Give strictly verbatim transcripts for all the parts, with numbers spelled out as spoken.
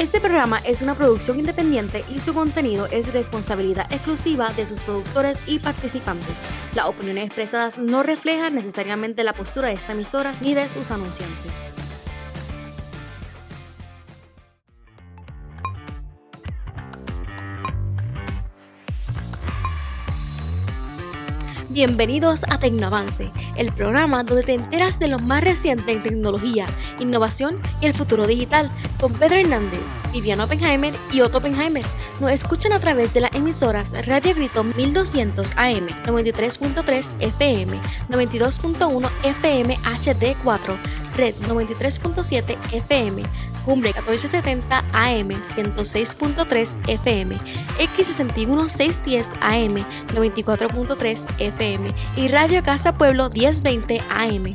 Este programa es una producción independiente y su contenido es responsabilidad exclusiva de sus productores y participantes. Las opiniones expresadas no reflejan necesariamente la postura de esta emisora ni de sus anunciantes. Bienvenidos a Tecnoavance, el programa donde te enteras de lo más reciente en tecnología, innovación y el futuro digital, con Pedro Hernández, Viviana Oppenheimer y Otto Oppenheimer. Nos escuchan a través de las emisoras Radio Grito mil doscientos A M, noventa y tres punto tres F M, noventa y dos punto uno F M H D cuatro, Red noventa y tres punto siete F M, Cumbre catorce setenta A M, ciento seis punto tres F M, X sesenta y uno seiscientos diez A M, noventa y cuatro punto tres F M y Radio Casa Pueblo mil veinte A M.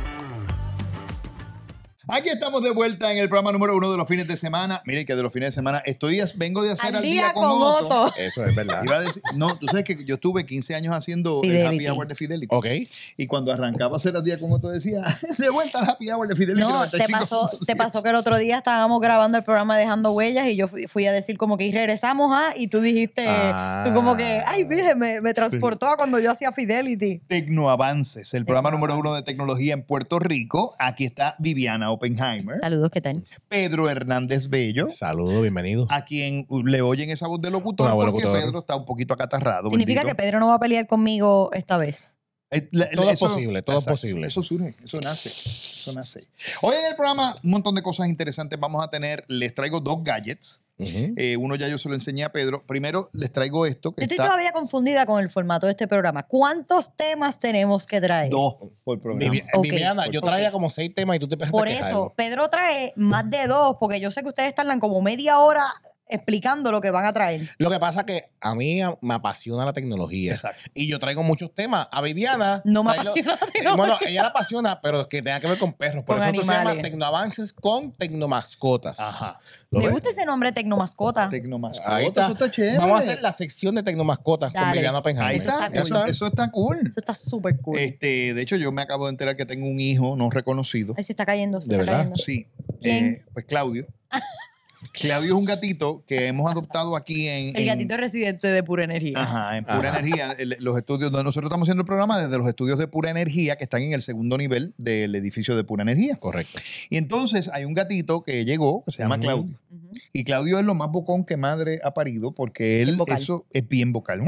Aquí estamos de vuelta en el programa número uno de los fines de semana. Miren que de los fines de semana estoy, vengo de hacer al, al día, día con, con Otto. Otto. Eso es verdad. Iba a decir, no, tú sabes que yo estuve quince años haciendo Fidelity. el Happy Hour de Fidelity. Ok. Y cuando arrancaba a hacer al día con Otto decía, de vuelta al Happy Hour de Fidelity. No, te pasó, te pasó que el otro día estábamos grabando el programa Dejando Huellas y yo fui, fui a decir como que y regresamos a, y tú dijiste, ah. tú como que, ay, virgen, me, me transportó sí. a cuando yo hacía Fidelity. Tecnoavances, el programa número uno de tecnología en Puerto Rico. Aquí está Viviana Oppenheimer. Saludos. ¿Qué tal? Pedro Hernández Bello. Saludos, bienvenido. A quien le oyen esa voz de locutor Una porque locutor. Pedro está un poquito acatarrado. ¿Significa bendito. que Pedro no va a pelear conmigo esta vez? Eh, la, todo eso, es posible, todo exacto, es posible. Eso surge, eso nace, eso nace. Hoy en el programa un montón de cosas interesantes vamos a tener. Les traigo dos gadgets. Uh-huh. Eh, uno ya yo se lo enseñé a Pedro. Primero les traigo esto. Que yo estoy está... todavía confundida con el formato de este programa. ¿Cuántos temas tenemos que traer? Dos por programa. Vivi- okay. Viviana, yo traía okay. como seis temas y tú te empezaste Por a quejar. eso, Pedro trae más de dos, porque yo sé que ustedes tardan como media hora explicando lo que van a traer. Lo que pasa es que a mí me apasiona la tecnología. Exacto. Y yo traigo muchos temas. A Viviana... No me traigo, apasiona la tecnología. Bueno, ella la apasiona, pero que tenga que ver con perros. Por con eso animales. esto se llama Tecnoavances con Tecnomascotas. Ajá. Me ves? gusta ese nombre, Tecnomascota. Tecnomascota. Ahí está. Eso está chévere. Vamos a hacer la sección de Tecnomascotas Dale. con Viviana Oppenheimer. Ahí está. Eso, eso, eso está cool. Eso está súper cool. Este, de hecho, yo me acabo de enterar que tengo un hijo no reconocido. Ahí se está cayendo. Se ¿De está verdad? cayendo. Sí. ¿Quién? Eh, pues Claudio. Claudio es un gatito que hemos adoptado aquí en... El en, gatito residente de Pura Energía. Ajá, en Pura Ajá. Energía. El, los estudios donde nosotros estamos haciendo el programa desde los estudios de Pura Energía que están en el segundo nivel del edificio de Pura Energía. Correcto. Y entonces hay un gatito que llegó que se llama Uh-huh. Claudio. Uh-huh. Y Claudio es lo más bocón que madre ha parido porque él vocal. eso es bien vocal.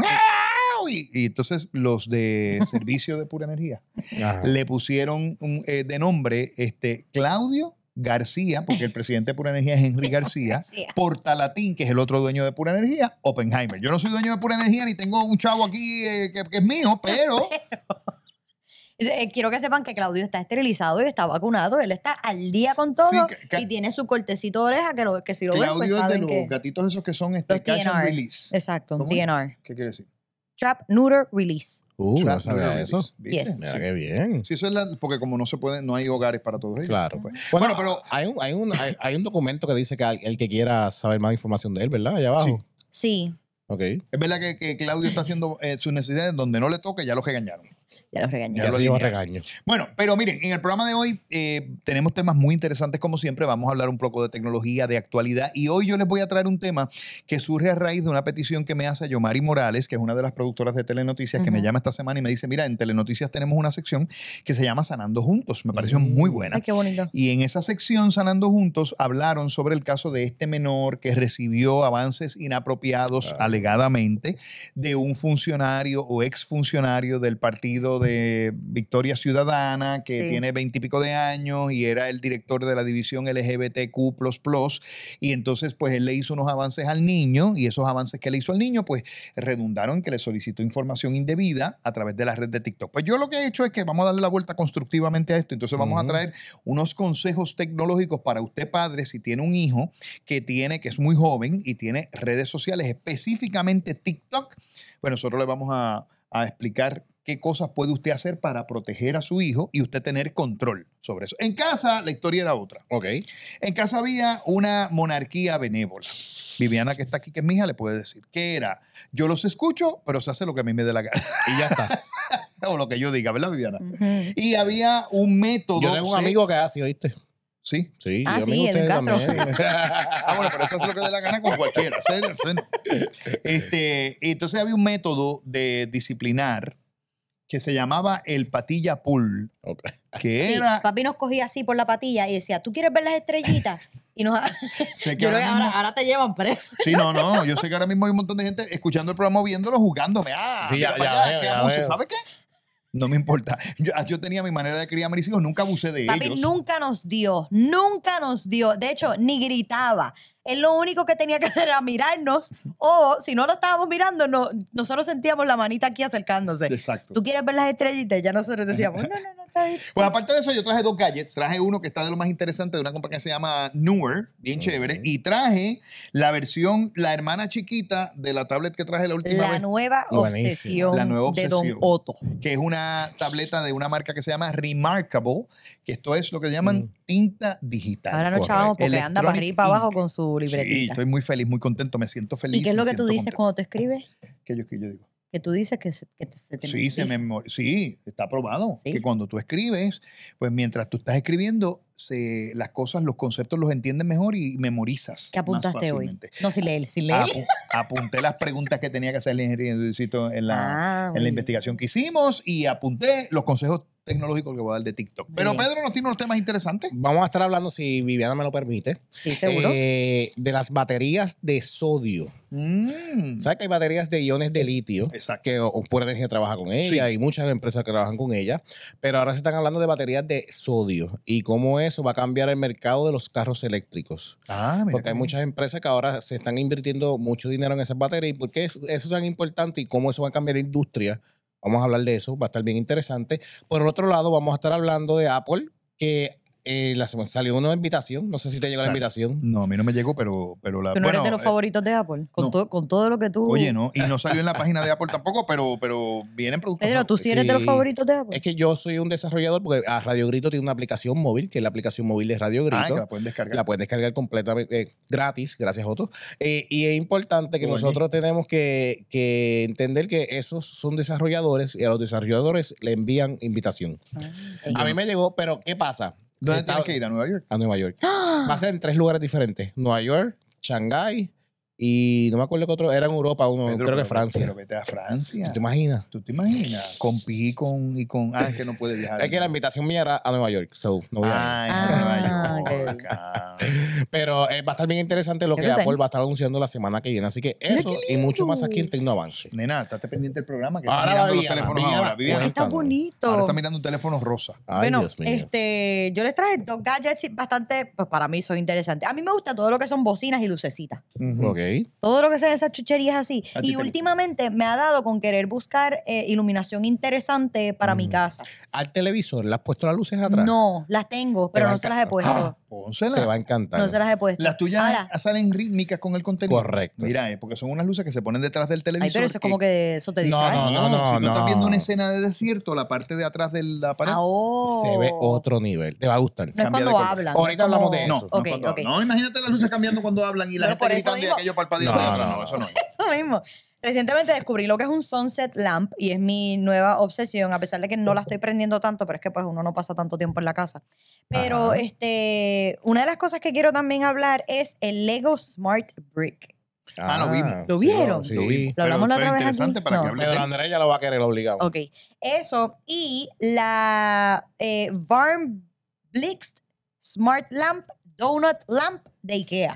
Y, y entonces los de servicio de Pura Energía Ajá. le pusieron un, eh, de nombre este, Claudio García, porque el presidente de Pura Energía es Henry García, García. Portalatín, que es el otro dueño de Pura Energía, Oppenheimer. Yo no soy dueño de Pura Energía ni tengo un chavo aquí eh, que, que es mío, pero... Eh, Quiero que sepan que Claudio está esterilizado y está vacunado. Él está al día con todo Sí, ca- ca- y tiene su cortecito de oreja que, lo, que si lo ven, pues Claudio es de saben los que... gatitos esos que son este, Los catch T N and R. release. Exacto, un ¿Cómo T es? N R. ¿Qué quiere decir? Trap, Neuter, Release. Uh, no Trap, sabía neuter eso. release, ¿viste? Yes. Mira Sí. qué bien. Sí, eso es la, porque como no se puede, no hay hogares para todos ellos. Claro. Pues. Bueno, Bueno, pero hay un, hay, un, hay, hay un documento que dice que al- el que quiera saber más información de él, ¿verdad? Allá abajo. Sí, Ok. es verdad que, que Claudio está haciendo eh, sus necesidades donde no le toque, ya lo regañaron. ya los regañé. Ya Ya lo se lleva alinearon. regaño. Bueno, pero miren, en el programa de hoy eh, tenemos temas muy interesantes como siempre. Vamos a hablar un poco de tecnología, de actualidad. Y hoy yo les voy a traer un tema que surge a raíz de una petición que me hace Yomari Morales, que es una de las productoras de Telenoticias, que Ujú. me llama esta semana y me dice, mira, en Telenoticias tenemos una sección que se llama Sanando Juntos. Me pareció Mm. muy buena. Ay, qué bonito. Y en esa sección, Sanando Juntos, hablaron sobre el caso de este menor que recibió avances inapropiados, Ah. alegadamente, de un funcionario o exfuncionario del partido de Victoria Ciudadana, que Sí. tiene veintipico de años y era el director de la división L G B T Q plus plus. Y entonces, pues, él le hizo unos avances al niño y esos avances que le hizo al niño, pues, redundaron en que le solicitó información indebida a través de la red de TikTok. Pues yo lo que he hecho es que vamos a darle la vuelta constructivamente a esto. Entonces vamos Ujú. a traer unos consejos tecnológicos para usted, padre, si tiene un hijo que tiene, que es muy joven y tiene redes sociales, específicamente TikTok. Bueno, nosotros le vamos a, a explicar qué cosas puede usted hacer para proteger a su hijo y usted tener control sobre eso. En casa, la historia era otra. Ok. En casa había una monarquía benévola. Viviana, que está aquí, que es mi hija, le puede decir que era, yo los escucho, pero se hace lo que a mí me dé la gana. Y ya está. O lo que yo diga, ¿verdad, Viviana? Ujú. Y había un método. Yo tengo un sé- amigo que hace, ¿oíste? Sí. Sí, Ah, yo sí, mismo Edwin ustedes Castro. también. Ah, bueno, pero eso es lo que dé la gana con cualquiera. ¿sí? ¿sí? Este, entonces había un método de disciplinar que se llamaba el patilla pull, Ok. que Sí, era... papi nos cogía así por la patilla y decía, ¿tú quieres ver las estrellitas? Y nos... sé que Yo ahora creo que mismo- ahora, ahora te llevan preso. Sí, no, no, yo sé que ahora mismo hay un montón de gente escuchando el programa, viéndolo, jugándome. Ah, Sí, mira ya- para ya allá, veo, qué ya abuso. veo. ¿Sabe qué? No me importa. Yo, yo tenía mi manera de criar a mis hijos, nunca abusé de Papi ellos. nunca nos dio, nunca nos dio. De hecho, ni gritaba. Él lo único que tenía que hacer era mirarnos o si no lo estábamos mirando, no, nosotros sentíamos la manita aquí acercándose. Exacto. ¿Tú quieres ver las estrellitas? Ya nosotros decíamos, no, no, no, está bien. Pues aparte de eso, yo traje dos gadgets. Traje uno que está de lo más interesante de una compañía que se llama Newer, bien chévere. Y traje la versión, la hermana chiquita de la tablet que traje la última La vez. nueva Buenísimo. obsesión, La nueva de Don obsesión. Otto. Que es una tableta de una marca que se llama Remarkable, que esto es lo que llaman tinta digital. Ahora no Correcto. chavamos porque anda para Electronic arriba y para abajo ink. con su Sí, libretita. estoy muy feliz, muy contento, me siento feliz. ¿Y qué es lo me que tú siento dices contento. cuando te escribes? ¿Qué yo, qué yo digo? Que tú dices que se, que te- se te Sí, se memoriza. memor- sí, está probado. Sí. Que cuando tú escribes, pues mientras tú estás escribiendo, se, las cosas, los conceptos los entiendes mejor y memorizas. ¿Qué apuntaste más hoy? fácilmente. No, sin leer, sin leer. Apu- apunté las preguntas que tenía que hacer el ingeniero Luisito en la, Ah, en muy la bien. investigación que hicimos y apunté los consejos tecnológicos que voy a dar de TikTok. Pero Bien. Pedro nos tiene unos temas interesantes. Vamos a estar hablando, si Viviana me lo permite, Sí, seguro. eh, de las baterías de sodio. Mm. ¿Sabes que hay baterías de iones de litio? Exacto. Que o- o Pura Energía trabaja con ella Sí. y muchas empresas que trabajan con ella. Pero ahora se están hablando de baterías de sodio y cómo eso va a cambiar el mercado de los carros eléctricos. Ah, mira Porque qué hay bien. muchas empresas que ahora se están invirtiendo mucho dinero en esas baterías. ¿Y por qué eso eso es tan importante y cómo eso va a cambiar la industria? Vamos a hablar de eso, va a estar bien interesante. Por el otro lado, vamos a estar hablando de Apple, que eh, la semana salió una invitación. No sé si te llegó la Sale. invitación. No, a mí no me llegó, pero, pero la. ¿Tú no bueno, eres de los eh, favoritos de Apple? Con, no. todo, con todo lo que tú... Oye, no, y no salió en la página de Apple tampoco, pero, pero vienen productos. Pedro, ¿tú nuevos. sí eres de los Sí. favoritos de Apple? Es que yo soy un desarrollador porque a Radio Grito tiene una aplicación móvil, que es la aplicación móvil de Radio Grito. Ah, que la pueden descargar. La puedes descargar completamente eh, gratis, gracias Otto. Eh, y es importante que Oye. nosotros tenemos que, que entender que esos son desarrolladores y a los desarrolladores le envían invitación. Ah, A mí me llegó, pero ¿qué pasa? ¿Dónde Se tienes está- que ir? ¿A Nueva York? A Nueva York. Va a ser en tres lugares diferentes. Nueva York, Shanghái y no me acuerdo qué otro. Era en Europa uno, Pedro, creo que pero- Francia. Pero vete a Francia. ¿Te imaginas? ¿Tú te imaginas? Con Pi y con, y con. Ah, es que no puede viajar. Es que la invitación mía era a Nueva York, so no voy a ir. Ay, Ah, Nueva ok. York. Ah. Pero eh, va a estar bien interesante lo Qué que brutal. Apple va a estar anunciando la semana que viene. Así que eso y mucho más aquí en Tecnoavance. Nena, estate pendiente del programa que Ahora está mirando los Viviana, teléfonos Viviana, ahora. Viviana, Ay, está Cuéntanos. bonito. ahora está mirando un teléfono rosa. Ay, bueno, Dios mío. este, yo les traje dos gadgets bastante, pues para mí son interesantes. A mí me gusta todo lo que son bocinas y lucecitas. Ujú. Ok. Todo lo que sean esas chucherías así. A ti Y te gusta. últimamente me ha dado con querer buscar eh, iluminación interesante para mi casa. Al televisor, ¿le has puesto las luces atrás? No, las tengo, pero va no a se las he encantar. puesto. Pónsela. Te va a encantar. No se las he puesto. Las tuyas Ahora, salen rítmicas con el contenido. Correcto. Mira, eh, porque son unas luces que se ponen detrás del televisor. ay, pero eso es como que eso te No, distrae. no, No, no, si tú estás no. viendo una escena de desierto, la parte de atrás de la pared. Ah, oh. Se ve otro nivel. Te va a gustar. No es Cambia de cuando color. hablan. Ahorita es como- hablamos de No, eso. no, Ok, cuando- ok. no, imagínate las luces cambiando cuando hablan y la Pero gente por eso gritando y digo- aquello parpadeando. No, No, no, no, eso no es. Eso mismo. Recientemente descubrí lo que es un sunset lamp y es mi nueva obsesión, a pesar de que no la estoy prendiendo tanto, pero es que pues uno no pasa tanto tiempo en la casa. Pero Ajá. este, una de las cosas que quiero también hablar es el Lego Smart Brick. Ah, lo vimos. ¿Lo sí, vieron? Sí. Lo vimos. Lo hablamos Pero- la pero otra vez interesante aquí. para que No. hables de Pedro él. Andrés ya lo va a querer obligado. Ok. Eso y la eh, Varm Blixt Smart Lamp Donut Lamp de IKEA.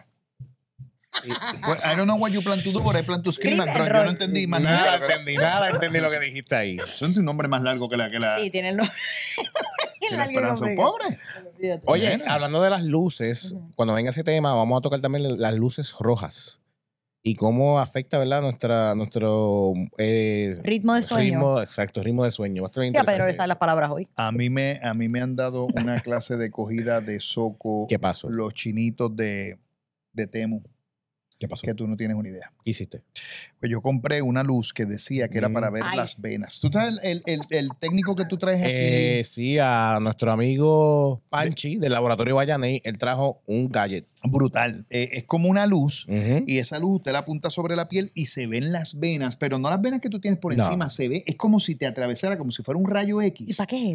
Well, I don't know what you plan to do, but I plan to scream. Escribe, Pero yo Roy. no entendí más Nada nada. entendí, nada entendí lo que dijiste ahí. Eso es un nombre más largo que la, que la, Sí, tiene el nombre. que la esperanza de un pobre. Oye, Nena. hablando de las luces, cuando venga ese tema, vamos a tocar también las luces rojas y cómo afecta, ¿verdad? Nuestra, nuestro eh, Ritmo de sueño. ritmo, exacto, ritmo de sueño. Va a estar bien Sí, a Pedro le interesante salen las palabras hoy. A mí, me, a mí me han dado una clase de cogida de soco. ¿Qué pasó? Los chinitos de, de Temu, ¿Qué pasó? que tú no tienes una idea. ¿Qué hiciste? Pues yo compré una luz que decía que era Mm. para ver Ay. las venas. ¿Tú sabes el, el, el técnico que tú traes aquí? Eh, sí, a nuestro amigo Panchi del laboratorio Guayaney, él trajo un gadget. Brutal. Eh, es como una luz. Ujú. Y esa luz usted la apunta sobre la piel y se ven las venas, pero no las venas que tú tienes por No. encima, se ve, es como si te atravesara, como si fuera un rayo ¿Y X. para qué es eso?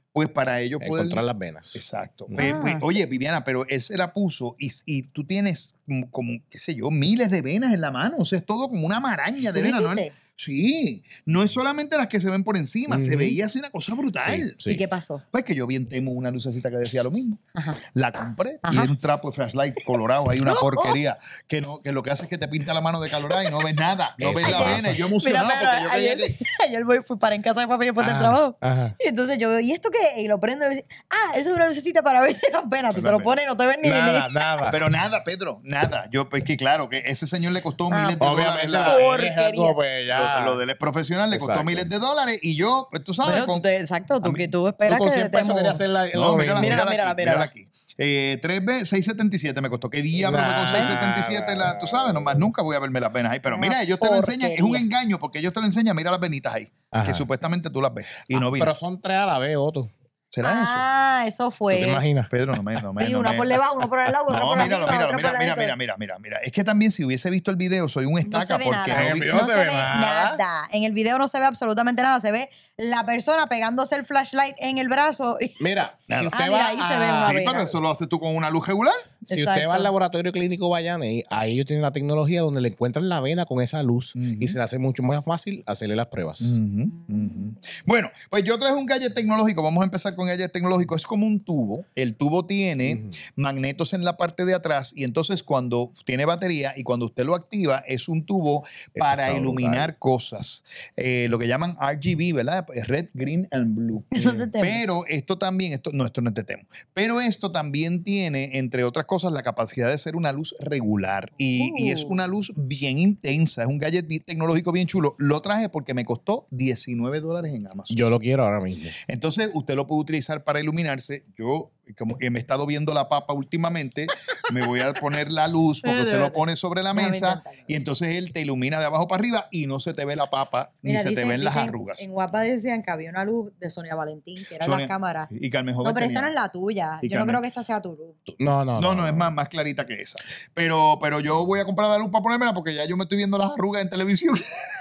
Pues para ellos poder... Encontrar las venas. Exacto. Ah. Pues, pues, oye, Viviana, pero él se la puso y, y tú tienes como, como, qué sé yo, miles de venas en la mano. O sea, es todo como una maraña de ¿Tú lo venas. ¿No? hiciste? Sí, no es solamente las que se ven por encima, Ujú. se veía así una cosa brutal. Sí, sí. ¿Y qué pasó? Pues que yo vi en Temu una lucecita que decía lo mismo. Ajá. La compré y Ajá. es un trapo de flashlight colorado, hay una porquería que no que lo que hace es que te pinta la mano de colorada y no ves nada, no Eso ves la pasa. vena. Y yo Mira, emocionado pero porque yo creía ayer, que... ayer voy, fui para en casa de papi después del Ajá, trabajo. ajá. Y entonces yo veo, ¿y esto qué? Y lo prendo y digo, ah, eso es una lucecita para verse las venas. Tú te lo Las pones y no te ves ni Nada, ni- nada. Pero nada, Pedro, nada. Yo, pues que claro, que ese señor le costó Ah, miles de Obviamente dólares. la la- vena es algo, pues, ya. Lo, lo de él es profesional, le costó Exacto. miles de dólares y yo, pues tú sabes, Bueno, tú con, te- exacto, tú, a mí- que tú Tú esperas con que cien pesos te querías hacer la, No, lo- mírala, Mírala, mírala, mírala, aquí, mírala. mírala aquí. Eh, tres veces, seis setenta y siete me costó. ¿Qué diablo me costó Nah, seis setenta y siete? La, tú sabes, nomás nunca voy a verme las venas ahí. Pero mira, ellos te lo enseñan, es un porquería. engaño porque ellos te lo enseñan, mira las venitas ahí, Ajá. que supuestamente tú las ves. Y no vi. Pero son tres a la vez, Otto. ¿Será Ah, eso ¿Tú fue. te imaginas? eso? Pedro, no me... No me Sí, no una me- por debajo, uno por el lado, otra No, por míralo, arriba, míralo, otra mira, por mira, ladito. mira, mira, mira, mira. Es que también si hubiese visto el video, soy un No estaca se ve porque nada. En el no vi- video No no se, se ve ve nada. nada. En el video no se ve absolutamente nada. Se ve la persona pegándose el flashlight en el brazo. y- Mira, Nada. si usted Ah, mira, va ahí se a- ve una Sí, vena. pero eso lo haces tú con una luz regular. Si Exacto. usted va al laboratorio clínico Bayane, ahí ellos tienen la tecnología donde le encuentran la vena con esa luz Ujú. y se le hace mucho más fácil hacerle las pruebas. Ujú, ujú. Bueno, pues yo traje un gadget tecnológico. Vamos a empezar con gadget tecnológico. Es como un tubo. El tubo tiene Ujú. magnetos en la parte de atrás y entonces cuando tiene batería y cuando usted lo activa es un tubo para está iluminar cosas. Eh, lo que llaman R G B, ¿verdad? Red, green and blue. Eso es de Temu. Pero esto también, esto, no, esto no es de Temu. Pero esto también tiene, entre otras cosas, la capacidad de ser una luz regular. Y, Uh. y es una luz bien intensa. Es un gadget bi- tecnológico bien chulo. Lo traje porque me costó diecinueve dólares en Amazon. Yo lo quiero ahora mismo. Entonces, usted lo puede utilizar para iluminarse. Yo, como que me he estado viendo la papa últimamente, me voy a poner la luz porque usted lo pone sobre la Déjame mesa intentarlo. y entonces él te ilumina de abajo para arriba y no se te ve la papa ni Mira, se te dicen- ven las dicen- arrugas. En Guapa decían que había una luz de Sonia Valentín, que era Sonia- la cámara. Y Carmen Joven No, pero esta tenía- no es la tuya. Y Yo no Carmen- creo que esta sea tu luz. No, no, No, no, es más, más clarita que esa. Pero, pero yo voy a comprar la luz para ponérmela porque ya yo me estoy viendo las arrugas en televisión.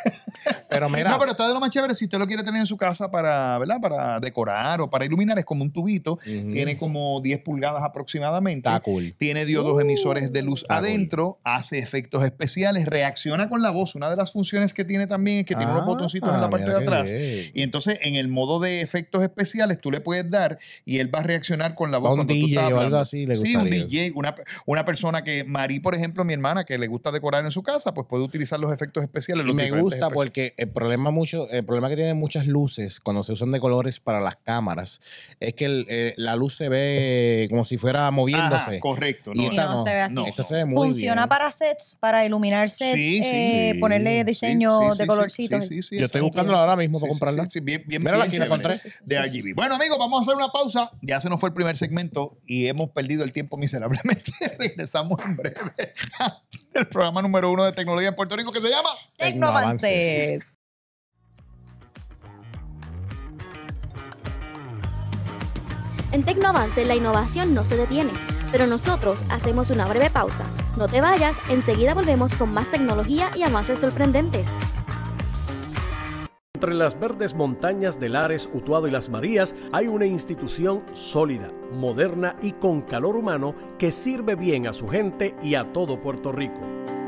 Pero mira, No, pero está de lo más chévere si usted lo quiere tener en su casa para, ¿verdad? Para decorar o para iluminar. Es como un tubito. Ujú. Tiene como diez pulgadas aproximadamente. está cool. Tiene diodos Uh, emisores de luz está cool. adentro, hace efectos especiales, reacciona con la voz. Una de las funciones que tiene también es que tiene unos Ah, botoncitos en la parte de mira qué atrás. bien. Y entonces en el modo de efectos especiales tú le puedes dar y él va a reaccionar con la voz. Un cuando tú D J estás o algo hablando. así le Sí, un gustaría. D J, una, una persona que, Mari, por ejemplo, mi hermana, que le gusta decorar en su casa, pues puede utilizar los efectos especiales. Y los me diferentes gusta efectos. porque el problema mucho, el problema que tienen muchas luces cuando se usan de colores para las cámaras es que el, eh, la luz se ve como si fuera moviéndose. Ajá, correcto. Y No, Y esta no no, se ve así. No, esta no. se ve muy Funciona bien. para sets, para iluminar sets, Sí, sí, eh, sí. ponerle Sí, diseño sí, de sí, colorcitos. sí, sí, sí, Yo estoy exacto. buscándola ahora mismo Sí, para sí, comprarla. sí, sí, bien, bien, Mírala, bien aquí la chévere. encontré. De R G B. Bueno, amigos, vamos a hacer una pausa. Ya se nos fue el primer segmento y hemos perdido el tiempo miserablemente. Regresamos en breve el programa número uno de tecnología en Puerto Rico que se llama Tecnoavances. En Tecnoavance la innovación no se detiene, pero nosotros hacemos una breve pausa. No te vayas, enseguida volvemos con más tecnología y avances sorprendentes. Entre las verdes montañas de Lares, Utuado y Las Marías hay una institución sólida, moderna y con calor humano que sirve bien a su gente y a todo Puerto Rico.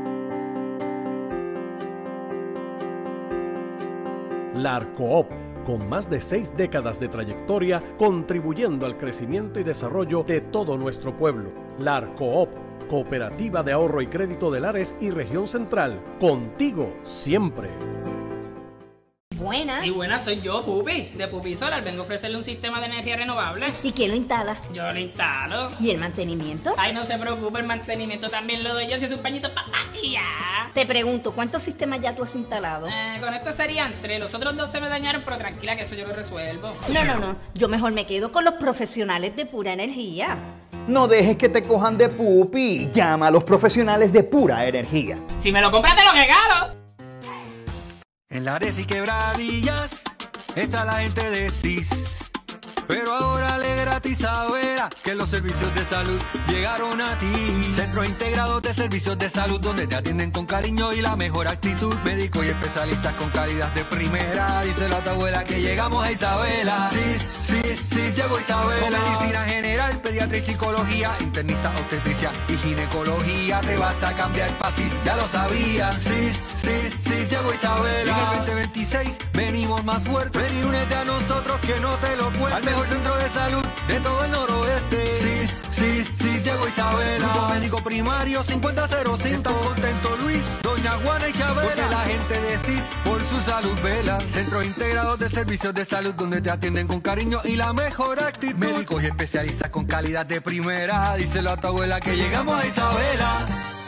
La Arcoop, con más de seis décadas de trayectoria, contribuyendo al crecimiento y desarrollo de todo nuestro pueblo. La Arcoop, Cooperativa de Ahorro y Crédito de Lares y Región Central, contigo siempre. Buenas. Sí, buenas, soy yo, Pupi, de Pupi Solar. Vengo a ofrecerle un sistema de energía renovable. ¿Y quién lo instala? Yo lo instalo. ¿Y el mantenimiento? Ay, no se preocupe, el mantenimiento también lo doy yo, si es un pañito papá. Y ya. Te pregunto, ¿cuántos sistemas ya tú has instalado? Eh, con esto serían tres. Los otros dos se me dañaron, pero tranquila que eso yo lo resuelvo. No, no, no. Yo mejor me quedo con los profesionales de Pura Energía. No dejes que te cojan de pupi. Llama a los profesionales de Pura Energía. Si me lo compras, te lo regalo. En Lares y Quebradillas está la gente de C I S. Pero ahora le gratis ahora que los servicios de salud llegaron a ti. Se Centros integrados de servicios de salud donde te atienden con cariño y la mejor actitud. Médicos y especialistas con calidad de primera. Díselo a tu abuela que llegamos a Isabela. Sí, sí, sí, llegó Isabela. Con medicina general, pediatría y psicología, internista, obstetricia y ginecología. Te vas a cambiar para sí, ya lo sabías. Sí, sí, sí, llegó Isabela. Y en el veinte veintiséis venimos más fuerte. Ven y únete a nosotros que no te lo cuento. Al mejor centro de salud de todo el noroeste. Sí, sí, sí, llegó Isabela. Grupo médico primario cincuenta cero cinco. Están contentos Luis, doña Juana y Chabela. Porque la gente de C I S por su salud vela. Centros integrados de servicios de salud donde te atienden con cariño y la mejor actitud. Médicos y especialistas con calidad de primera. Díselo a tu abuela que llegamos a Isabela.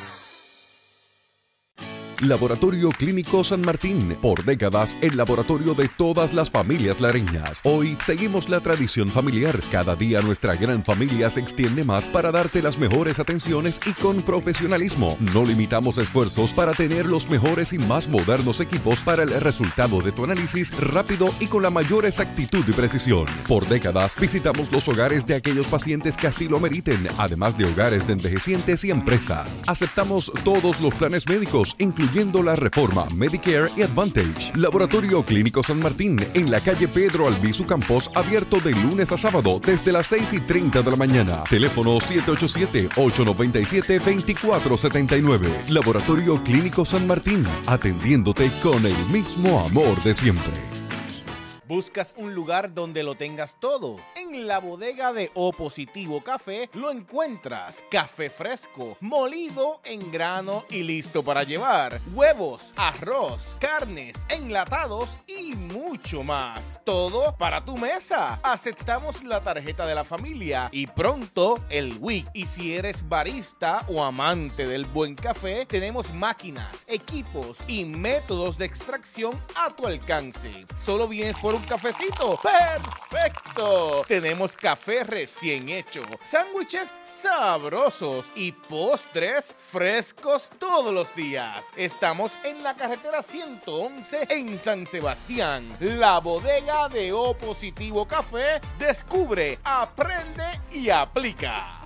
Laboratorio Clínico San Martín, por décadas el laboratorio de todas las familias lareñas. Hoy seguimos la tradición familiar. Cada día nuestra gran familia se extiende más para darte las mejores atenciones y con profesionalismo. No limitamos esfuerzos para tener los mejores y más modernos equipos para el resultado de tu análisis rápido y con la mayor exactitud y precisión. Por décadas visitamos los hogares de aquellos pacientes que así lo meriten, además de hogares de envejecientes y empresas. Aceptamos todos los planes médicos, incluyendo la reforma Medicare y Advantage. Laboratorio Clínico San Martín, en la calle Pedro Albizu Campos, abierto de lunes a sábado desde las seis y treinta de la mañana. Teléfono siete ocho siete, ocho nueve siete, dos cuatro siete nueve. Laboratorio Clínico San Martín, atendiéndote con el mismo amor de siempre. ¿Buscas un lugar donde lo tengas todo? En la bodega de O Positivo Café lo encuentras. Café fresco, molido en grano y listo para llevar. Huevos, arroz, carnes, enlatados y mucho más. Todo para tu mesa. Aceptamos la tarjeta de la familia y pronto el W I C. Y si eres barista o amante del buen café, tenemos máquinas, equipos y métodos de extracción a tu alcance. Solo vienes por un cafecito. ¡Perfecto! Tenemos café recién hecho, sándwiches sabrosos y postres frescos todos los días. Estamos en la carretera ciento once en San Sebastián. La bodega de O Positivo Café. Descubre, aprende y aplica.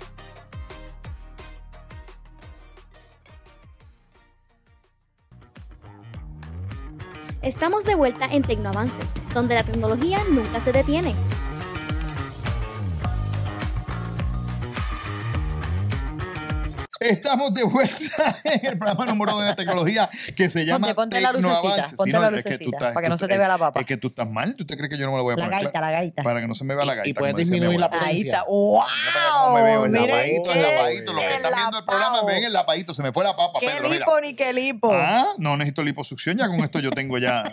Estamos de vuelta en Tecnoavance, donde la tecnología nunca se detiene. Estamos de vuelta en el programa número uno de tecnología que se llama Ponte, ponte la lucecita, ponte la lucecita, para que no se te vea la papa. Es que tú estás mal, ¿tú te crees que yo no me la voy a la poner? Gaita, la gaita. Para que no se me vea la gaita. Y puedes disminuir la potencia. Ahí está. ¡Wow! No me veo el Miren lapadito, el qué lapadito. Los que están viendo el programa ven el lapadito. Se me fue la papa, ¿Qué Pedro, mira. lipo ni qué lipo? Ah, no necesito liposucción, ya con esto yo tengo ya...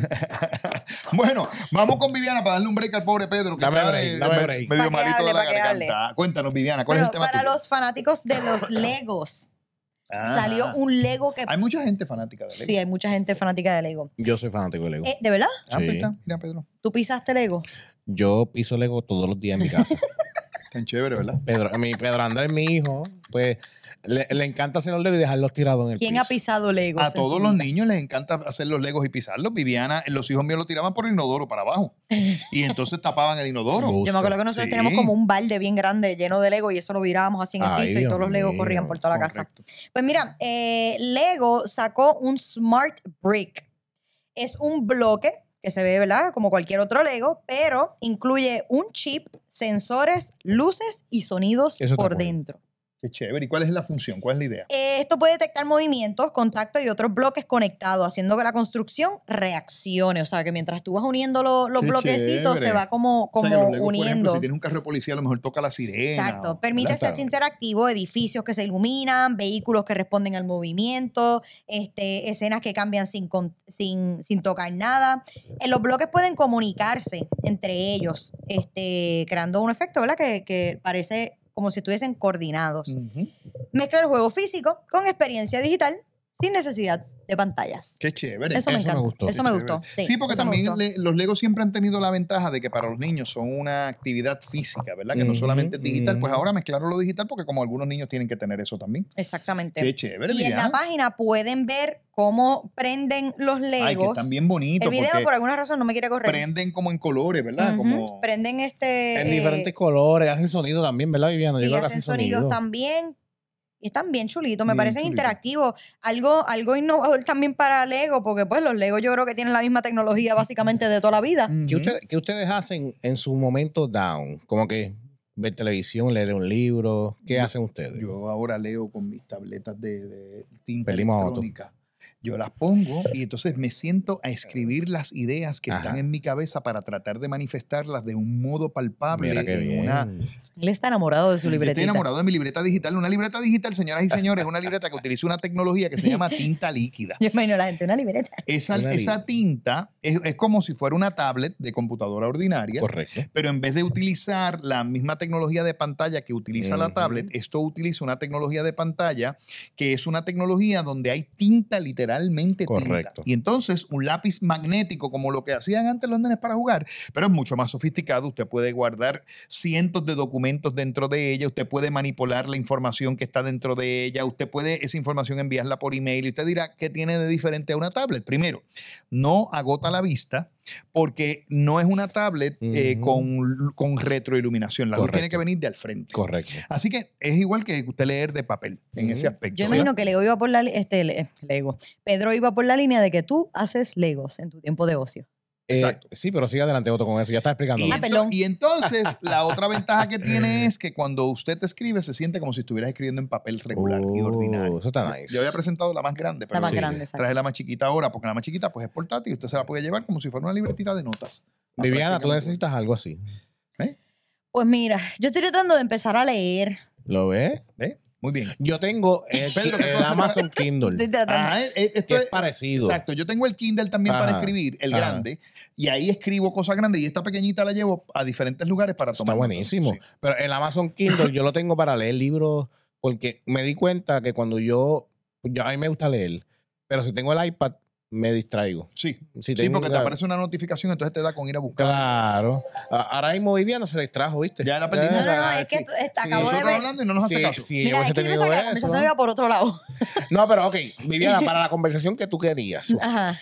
Bueno, vamos con Viviana para darle un break al pobre Pedro que dame está break, eh, dame me- break. medio Pa' que malito hable, de la pa' que garganta. hable. Cuéntanos, Viviana, ¿cuál Bueno, es el tema para tuyo? los fanáticos de los Legos, Ah. salió un Lego que... Hay mucha gente fanática de Lego. Sí, hay mucha gente fanática de Lego. Yo soy fanático de Lego. Eh, ¿De verdad? Ah, pues Sí. está. Mira, Pedro. ¿Tú pisaste Lego? Yo piso Lego todos los días en mi casa. Tan chévere, ¿verdad? Pedro, mi Pedro Andrés, mi hijo, pues le, le encanta hacer los Legos y dejarlos tirados en el ¿Quién piso. ha pisado Legos? A en todos su los vida? niños les encanta hacer los legos y pisarlos. Viviana, los hijos míos lo tiraban por el inodoro para abajo. Y entonces tapaban el inodoro. Me gusta. Yo me acuerdo que nosotros Sí. teníamos como un balde bien grande lleno de Lego y eso lo virábamos así en el Ay, piso y Dios todos los Legos mío. corrían por toda la casa. Correcto. Pues mira, eh, Lego sacó un Smart Brick. Es un bloque que se ve, ¿verdad? Como cualquier otro Lego, pero incluye un chip, sensores, luces y sonidos Eso está por cool. dentro. Qué chévere. ¿Y cuál es la función? ¿Cuál es la idea? Eh, esto puede detectar movimientos, contactos y otros bloques conectados, haciendo que la construcción reaccione. O sea, que mientras tú vas uniendo lo- los Qué bloquecitos, chévere. se va como, como O sea, que los Legos, por ejemplo, uniendo. si tienes un carro de policía, a lo mejor toca la sirena. Exacto. o- Permite ¿verdad? set interactivo, edificios que se iluminan, vehículos que responden al movimiento, este, escenas que cambian sin, con- sin, sin tocar nada. Eh, los bloques pueden comunicarse entre ellos, este, creando un efecto, ¿verdad? Que, que parece como si estuviesen coordinados. Ujú. Mezcla el juego físico con experiencia digital sin necesidad de pantallas. Qué chévere. Eso me Eso me encanta. gustó. Eso Qué me chévere. gustó. Sí, Sí, porque eso me también gustó. le- los Legos siempre han tenido la ventaja de que para los niños son una actividad física, ¿verdad? Que no Ujú, solamente es digital. Pues ujú. ahora mezclaron lo digital porque como algunos niños tienen que tener eso también. Exactamente. Qué chévere, Y en la Viviana. página pueden ver cómo prenden los Legos. Ay, que están bien bonitos El video porque por alguna razón no me quiere correr. prenden como en colores, ¿verdad? Ujú. Como... Prenden este... En eh, diferentes colores, hacen sonido también, ¿verdad, Viviana? Yo sí, creo que hacen sonidos también. Y están bien chulitos, me Bien parecen chulito. interactivos. Algo, algo innovador también para Lego, porque pues los Lego yo creo que tienen la misma tecnología básicamente de toda la vida. ¿Qué, usted- qué ustedes hacen en su momento down? Como que ver televisión, leer un libro. ¿Qué Yo- hacen ustedes? Yo ahora leo con mis tabletas de, de tinta Perdimos a Otto. electrónica. Yo las pongo y entonces me siento a escribir las ideas que Ajá. están en mi cabeza para tratar de manifestarlas de un modo palpable. Mira qué en bien. una- Él está enamorado de su Yo libretita. estoy enamorado de mi libreta digital. Una libreta digital, señoras y señores, es una libreta que utiliza una tecnología que se llama tinta líquida. Yo imagino a la gente, una libreta. Esa, Una esa tinta es, es como si fuera una tablet de computadora ordinaria, Correcto. pero en vez de utilizar la misma tecnología de pantalla que utiliza la Ujú. tablet, esto utiliza una tecnología de pantalla que es una tecnología donde hay tinta, literalmente Correcto. tinta. Y entonces un lápiz magnético, como lo que hacían antes los nenes para jugar, pero es mucho más sofisticado. Usted puede guardar cientos de documentos dentro de ella, usted puede manipular la información que está dentro de ella, usted puede esa información enviarla por email y usted dirá, ¿qué tiene de diferente a una tablet? Primero, no agota la vista porque no es una tablet eh, Ujú. con, con retroiluminación. La luz Correcto. tiene que venir de al frente. Correcto. Así que es igual que usted leer de papel en Ujú. ese aspecto. Yo imagino que Lego iba por la li- este le- Lego. Pedro iba por la línea de que tú haces Legos en tu tiempo de ocio. Eh, Exacto. sí, pero sigue adelante Otto con eso. Ya está explicando. Y, Ah, ento- perdón. y entonces, la otra ventaja que tiene es que cuando usted escribe, se siente como si estuvieras escribiendo en papel regular y Oh, ordinario. eso está nice. Yo había presentado la más grande, pero La más sí. grande, exacto. traje la más chiquita ahora, porque la más chiquita pues es portátil y usted se la puede llevar como si fuera una libretita de notas. Viviana, tú Prácticamente. necesitas algo así. Pues mira, yo estoy tratando de empezar a leer. ¿Lo ves? ¿Ve? Muy bien. Yo tengo el, Pedro, ¿qué el cosa Amazon Kindle. Estoy tratando. Ah, eh, eh, esto Que es es parecido. Exacto. Yo tengo el Kindle también para Ajá. escribir, el Ajá. grande, y ahí escribo cosas grandes y esta pequeñita la llevo a diferentes lugares para Está tomar notas. buenísimo. Sí. Pero el Amazon Kindle yo lo tengo para leer libros porque me di cuenta que cuando yo, yo a mí me gusta leer, pero si tengo el iPad me distraigo. Sí, Si sí, tengo porque te una- aparece una notificación, entonces te da con ir a buscar. Claro. A- Ahora mismo Viviana se distrajo, ¿viste? Ya la perdí. No, no, no, Ah, es que sí. tú- está- Sí. acabo de Nosotros ver. hablando y no nos hace Sí, caso. sí, Mira, yo es hubiese que yo tenido pensaba que la eso. conversación iba por otro lado. No, pero ok, Viviana, para la conversación que tú querías, Ajá,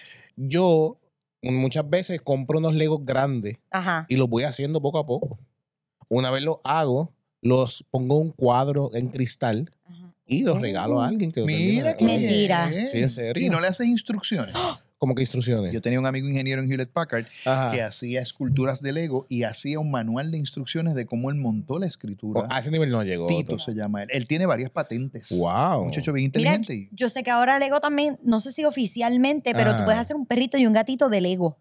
yo muchas veces compro unos Legos grandes ajá. y los voy haciendo poco a poco. Una vez los hago, los pongo en un cuadro en cristal Ajá. y los regalo a alguien que lo Mira termine. qué Mentira. bien. Sí, en serio. Y no le haces instrucciones. ¿Cómo que instrucciones? Yo tenía un amigo ingeniero en Hewlett Packard Ajá. que hacía esculturas de Lego y hacía un manual de instrucciones de cómo él montó la escritura. Oh, a ese nivel no llegó. Tito Otto. se llama él. Él tiene varias patentes. Wow. Un muchacho bien Mira, inteligente. y- yo sé que ahora Lego también, no sé si oficialmente, pero Ah. tú puedes hacer un perrito y un gatito de Lego.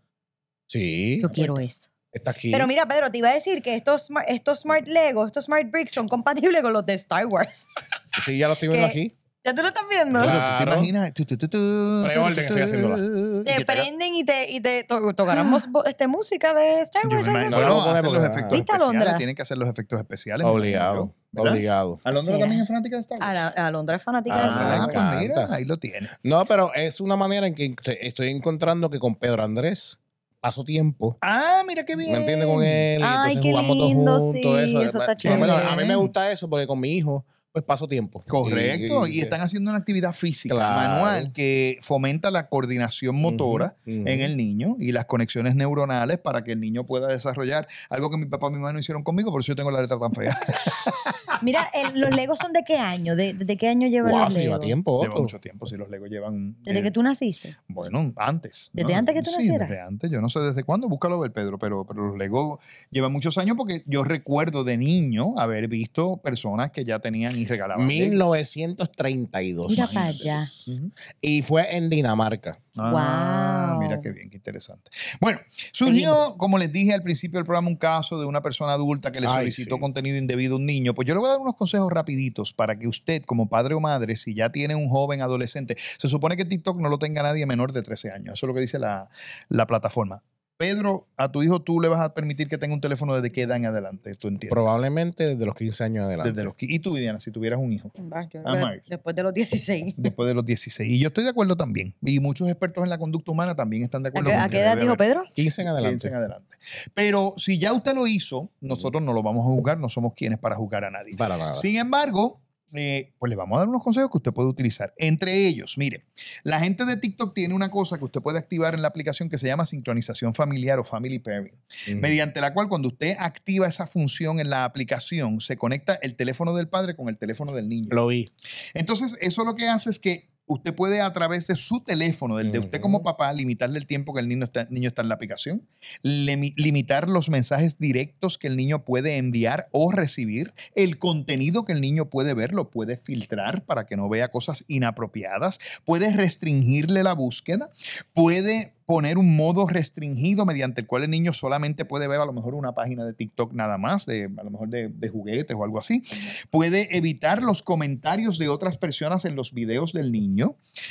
Sí. Yo quiero eso. Está aquí. Pero mira, Pedro, te iba a decir que estos, smart- estos Smart Lego, estos Smart Bricks son compatibles con los de Star Wars. Sí, ya lo estoy viendo ¿Qué? aquí. ¿Ya tú lo estás viendo? Pero Claro. tú te imaginas. Tu, tu, tu, tu, Preorden, tu, estoy haciéndola. y Te que te haga- prenden y te, y te to- tocaremos bo- este, música de Star Yo Wars. me algo imagino, así. No, no, no, hacen porque- los efectos ¿Viste, especiales. Alondra? Tienen que hacer los efectos especiales. me imagino Obligado. yo, ¿verdad? Obligado. Alondra Sí, también ah. es fanática de Star Wars. A la- a Alondra es fanática de Ah, Star Ah, Wars. pues encanta. mira, ahí lo tiene. No, pero es una manera en que te- estoy encontrando que con Pedro Andrés paso tiempo. Ah, mira qué bien. ¿Me entiendes? Con él. Y Ay, entonces qué jugamos lindo, todos juntos. sí, eso, eso está Por lo menos chévere. a mí me gusta eso porque con mi hijo, pues paso tiempo. Correcto, y, están haciendo una actividad física Claro. manual que fomenta la coordinación motora Ujú, ujú. en el niño y las conexiones neuronales para que el niño pueda desarrollar algo que mi papá y mi mamá no hicieron conmigo, por eso yo tengo la letra tan fea. Mira, el- ¿los Legos son de qué año? ¿De, de qué año llevan Wow, los se lleva Legos? tiempo. Lleva Otto. mucho tiempo, si los Legos llevan... Desde eh, que tú naciste. Bueno, antes. ¿Desde antes que tú sí, nacieras? desde antes. Yo no sé desde cuándo, búscalo ver, Pedro, pero, pero los Legos llevan muchos años porque yo recuerdo de niño haber visto personas que ya tenían y regalaban mil Legos. novecientos treinta y dos. Mira para allá. Ujú. Y fue en Dinamarca. Ah, Wow. mira qué bien, qué interesante. Bueno, surgió, como les dije al principio del programa, un caso de una persona adulta que le Ay, solicitó sí. contenido indebido a un niño. Pues yo le voy a dar unos consejos rapiditos para que usted, como padre o madre, si ya tiene un joven adolescente, se supone que TikTok no lo tenga nadie menor de trece años. Eso es lo que dice la, la plataforma. Pedro, a tu hijo tú le vas a permitir que tenga un teléfono desde qué edad en adelante, tú entiendes. Probablemente desde los quince años adelante. Desde los, qui- y tú, Viviana, si tuvieras un hijo. Va, yo creo Ah, que Mark. después de los dieciséis. Después de los dieciséis. Y yo estoy de acuerdo también. Y muchos expertos en la conducta humana también están de ¿A acuerdo. qué, con a que qué edad debe dijo haber- Pedro? quince en adelante. quince en adelante. Pero si ya usted lo hizo, nosotros no lo vamos a juzgar, no somos quienes para juzgar a nadie. Para nada. Sin embargo, Eh, pues le vamos a dar unos consejos que usted puede utilizar. Entre ellos, mire, la gente de TikTok tiene una cosa que usted puede activar en la aplicación que se llama sincronización familiar o family pairing, uh-huh. mediante la cual cuando usted activa esa función en la aplicación, se conecta el teléfono del padre con el teléfono del niño. Lo vi. Entonces, eso lo que hace es que usted puede a través de su teléfono, del de usted como papá, limitarle el tiempo que el niño está, niño está en la aplicación, Limi- limitar los mensajes directos que el niño puede enviar o recibir, el contenido que el niño puede ver, lo puede filtrar para que no vea cosas inapropiadas, puede restringirle la búsqueda, puede poner un modo restringido mediante el cual el niño solamente puede ver a lo mejor una página de TikTok nada más, de, a lo mejor de, de juguetes o algo así. Puede evitar los comentarios de otras personas en los videos del niño.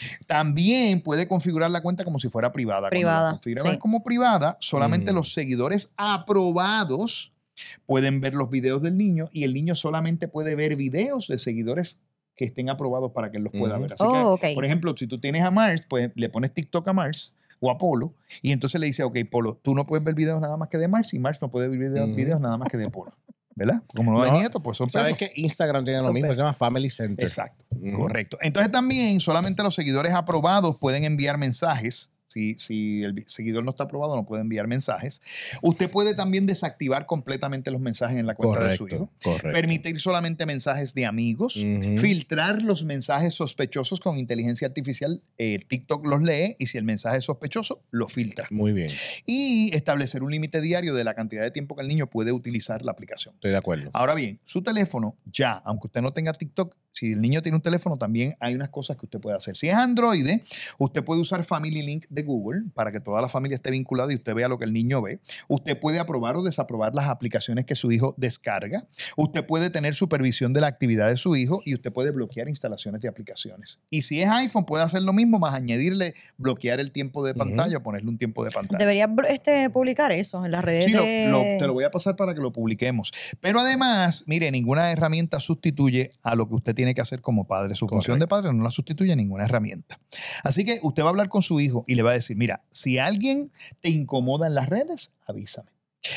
También puede configurar la cuenta como si fuera privada. Privada. Cuando la configura Sí. como privada, solamente Mm. los seguidores aprobados pueden ver los videos del niño y el niño solamente puede ver videos de seguidores que estén aprobados para que él los pueda Ujú. ver. Así Oh, que, ok. por ejemplo, si tú tienes a Mars, pues le pones TikTok a Mars o a Polo, y entonces le dice, ok, Polo, tú no puedes ver videos nada más que de Mars y Mars no puede ver videos, Ujú. videos nada más que de Polo. ¿Verdad? Como no, No, hay nietos, pues son ¿Sabes perros. que Instagram tiene lo Son mismo? perros. Se llama Family Center. Exacto, Ujú. correcto. Entonces también solamente los seguidores aprobados pueden enviar mensajes. Si, si el seguidor no está aprobado, no puede enviar mensajes. Usted puede también desactivar completamente los mensajes en la cuenta Correcto, de su hijo. correcto. Permitir solamente mensajes de amigos. Ujú. Filtrar los mensajes sospechosos con inteligencia artificial. Eh, TikTok los lee y si el mensaje es sospechoso, lo filtra. Muy bien, Y establecer un límite diario de la cantidad de tiempo que el niño puede utilizar la aplicación. estoy de acuerdo. Ahora bien, su teléfono ya, aunque usted no tenga TikTok, si el niño tiene un teléfono, también hay unas cosas que usted puede hacer. Si es Android, usted puede usar Family Link de Google para que toda la familia esté vinculada y usted vea lo que el niño ve. Usted puede aprobar o desaprobar las aplicaciones que su hijo descarga. Usted puede tener supervisión de la actividad de su hijo y usted puede bloquear instalaciones de aplicaciones. Y si es iPhone, puede hacer lo mismo, más añadirle bloquear el tiempo de pantalla o ponerle un tiempo de pantalla. Deberías este, publicar eso en las redes Sí, lo- de... lo- te lo voy a pasar para que lo publiquemos. Pero además, mire, ninguna herramienta sustituye a lo que usted tiene que hacer como padre. Su función de padre no la sustituye ninguna herramienta. Así que usted va a hablar con su hijo y le va a decir, mira, si alguien te incomoda en las redes, avísame.